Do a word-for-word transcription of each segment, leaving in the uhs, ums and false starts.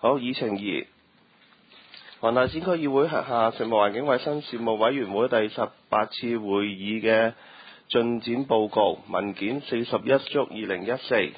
好，議程二，黃大仙區議會轄下食物環境衞生事務委員會第十八次會議嘅進展報告文件四十一足二零一四。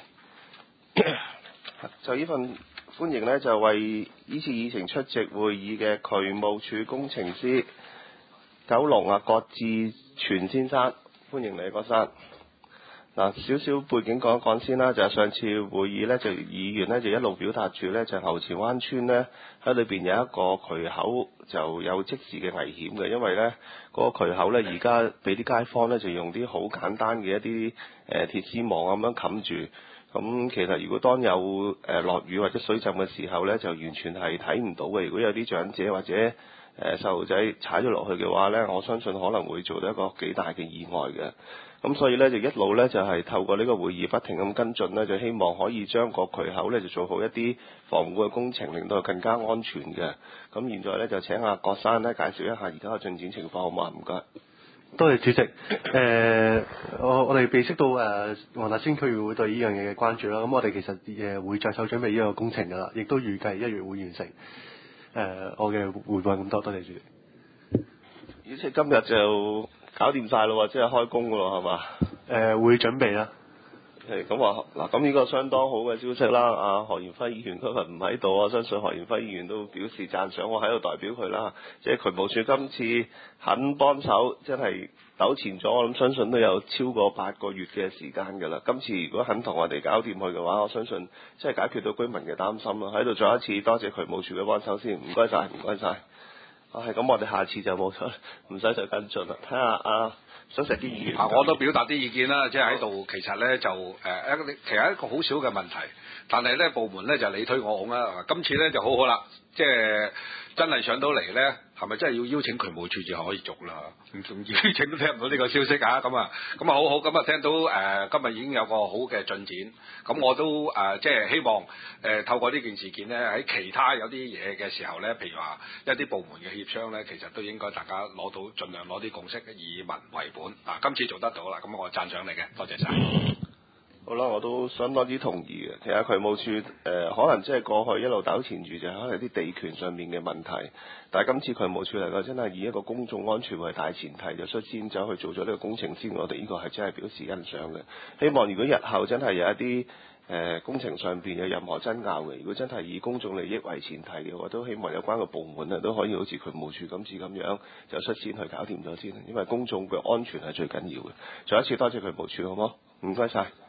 就呢份歡迎呢，就為呢次議程出席會議嘅渠務署工程師九龍啊郭志全先生，歡迎你，郭生。嗱，少少背景講一講先啦，就係、是、上次會議呢，就議員呢，就一路表達住呢，就牛池灣村呢，喺裏邊有一個渠口就有即時嘅危險嘅，因為呢嗰、那個渠口呢，而家俾啲街坊呢，就用啲好簡單嘅一啲誒、呃、鐵絲網咁樣冚住。咁其實如果當有誒落、呃、雨或者水浸嘅時候呢，就完全係睇唔到嘅。如果有啲長者或者誒細路仔踩咗落去嘅話呢，我相信可能會做到一個幾大嘅意外嘅。咁所以呢，就一路呢，就係、是、透過呢個會議不停咁跟進呢，就希望可以將個渠口呢，就做好一啲防護嘅工程，令到佢更加安全嘅。咁現在呢，就請阿郭生呢介紹一下而家嘅進展情況好嘛？唔該。 多謝主席。誒、呃，我我哋備悉到誒黃大仙區議會對呢樣嘢嘅關注啦。咁我哋其實誒會着手準備呢個工程㗎啦，亦都預計一月會完成。誒、呃，我嘅匯報咁多，多謝主席。 而且今日就搞掂晒咯，即係開工㗎咯，係嘛？ 誒、呃，會準備啦。 係咁話嗱，咁呢個相當好嘅消息啦。阿何賢輝議員今日唔喺度，我相信何賢輝議員都表示讚賞，我喺度代表佢啦。即係渠務署今次肯幫手，真係糾纏咗，我諗相信都有超過八個月嘅時間㗎啦。今次如果肯同我哋搞掂佢嘅話，我相信即係解決到居民嘅擔心啦。喺度再一次多謝渠務署嘅幫手先，唔該晒，唔該晒。啊，係咁，我哋下次就冇錯，唔使再跟進啦。睇下啊。想食啲議員啊！我都表達啲意見啦，即係喺度，其實咧就誒一、呃，其實一個好少嘅問題，但係咧部門咧就你推我拱啦。今次咧就好好啦，即係真係上到嚟咧，係咪真係要邀請渠務署就可以續啦？唔唔邀請都聽唔到呢個消息啊！咁啊，咁啊好好，咁啊聽到誒、呃、今日已經有個好嘅進展，咁我都誒、呃、即係希望誒、呃、透過呢件事件咧，喺其他有啲嘢嘅時候咧，譬如話一啲部門嘅協商咧，其實都應該大家攞到盡量攞啲共識，以民為本啊！今次做得到啦，咁我讚賞你嘅，多謝晒。 好啦，我都相當之同意嘅。其實渠務署誒、呃、可能即係過去一路糾纏住就係可能啲地權上面嘅問題，但係今次渠務署嚟講真係以一個公眾安全為大前提，就率先走去做咗呢個工程先。我哋呢個係真係表示欣賞嘅。希望如果日後真係有一啲誒、呃、工程上邊有任何爭拗嘅，如果真係以公眾利益為前提嘅，我都希望有關嘅部門啊都可以好似渠務署今次咁樣就率先去搞掂咗先，因為公眾嘅安全係最緊要嘅。再一次多謝渠務署，好冇？唔該晒。